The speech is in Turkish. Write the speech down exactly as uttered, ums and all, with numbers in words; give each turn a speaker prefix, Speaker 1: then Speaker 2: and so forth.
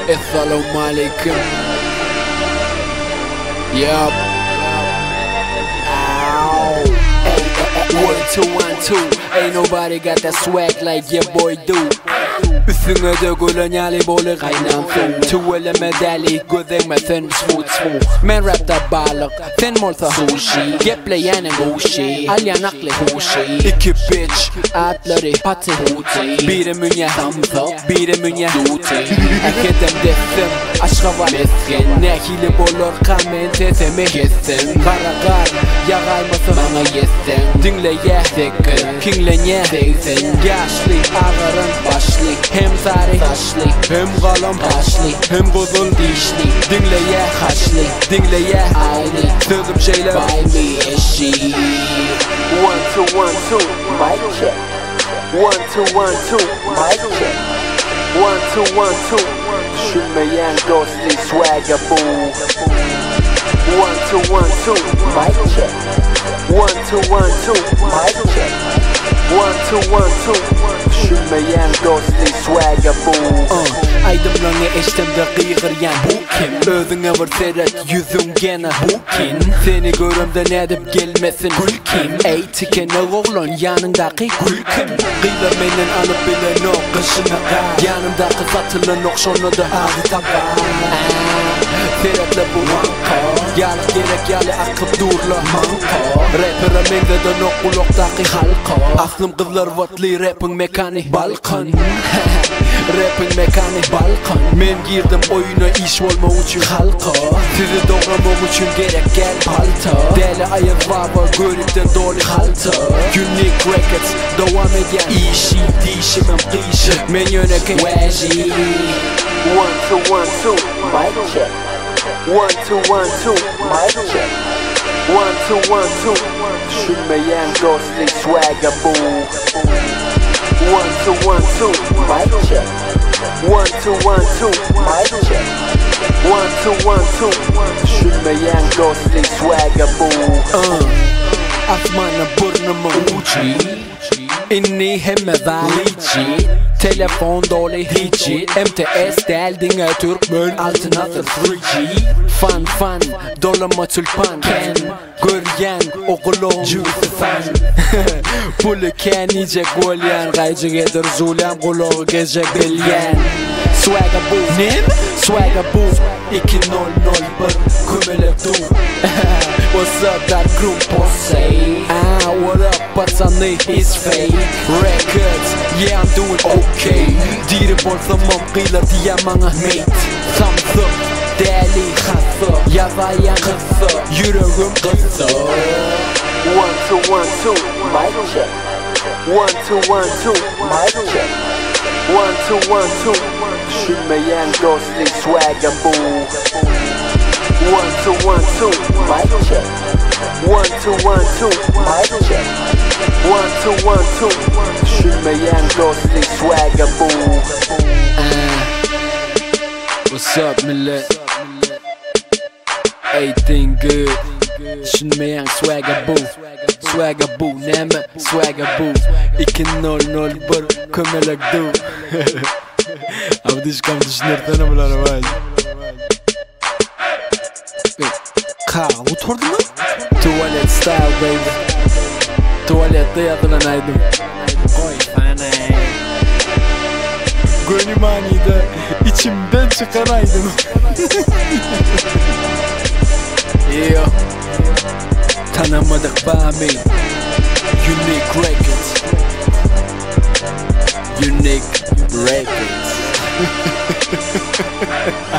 Speaker 1: Assalamu alaikum. Yup. Ow. One, two, one, two. Ain't nobody got that swag like your boy do. Üstüne dökülen yali bolu kaynan su Tüveleme deli gözüme sen smooth smooth Men rapta balık sen molta sushi Gepleyenin guşi Alyan akli huşi İki bitch atları pati huti Biri münye samsa Biri münye duti Ekedem deftim aşka var meskin Nehili bolur kamen sesimi kessin Kara kar yağaymasın bana yesin Dinleye zekin Kinglenye seysin Yaşlı ağırın başlı Hem tarih taşlı, hem kalam taşlı, hem bozul dişli Dinleye haşlı, dinleye aynı Sözüm şeyler by me eşi One, two, one, two, mic check One, two, one, two, mic check One, two, one, two Düşünmeyen ghostly swagger boo One, two, one, two, mic check One, two, one, two, mic check One, two, one, two Düşünmeyen ghostly swagger boo uh, Aydımlarını eştem dakikir yan bu kim? Özüne var seret yüzün gene bu kim? Seni görümde nedip gelmesin gül kim? Ey tikene oğlun yanındaki gül kim? Kıylar menden alıp bile no kışına kar Yanımdaki satılan okşonu da ağzı tabak Seretle bu manka Yalık gerek yalı akıp durla manka Rapper'a mende de nokuloktaki halka Aklım kızlar vatli rapin mekanik balkan Rapin mekanik balkan Men girdim oyuna iş olma için halka Sizi doğramam için gerek gel palta Deli ayak baba görüpten dolu halta Unique Records devam eden işi dişimim kıyışı Men yöneken veji One, two, one, two, mic check One, two, one, two, mic check One, two, one, two Düşünmeyen ghostly swagger boo One, two, one, two, mic check One, two, one, two, mic check One, two, one, two Düşünmeyen ghostly swagger boo uh, Asmana burnumun uçi İnni hemme valici Telefon dolu hiçi M T S deldin Türkmen altına üç G Fan fan dolama tülpan Ken göryen oğlum Juicy fan Pulu ken iyice golyen Gaycı gedir zulem kulağı gece bilyen Swagger boo Ne mi? Swagger boo iki nol nol bir kümele du What's up that group posse Ah what up patsani is fake Records yeah I'm doing okay Diri bolsamam kıyla diyemana mate Thumbs up deli hası Yazayan kısı Yüreğim kısı One two one two mic check One two one two mic check One two one two Düşünmeyen ghostly swagger boo One two one two mic check One two one two mic check One two one two Düşünmeyen ghostly swagger boo uh, What's up millet? Everything good Düşünmeyen swagger boo Swagger boo ne mi? Swagger boo iki nol nol bir kömelek du Abi kam düşünürten mi lan abi? Ka, oturdu mu? Tuvalet style baby Tuvalette yatılanaydım Koy fana Gönlüm anide içimden çıkaraydım Yeah Tanımadık bami Unique Records Unique Records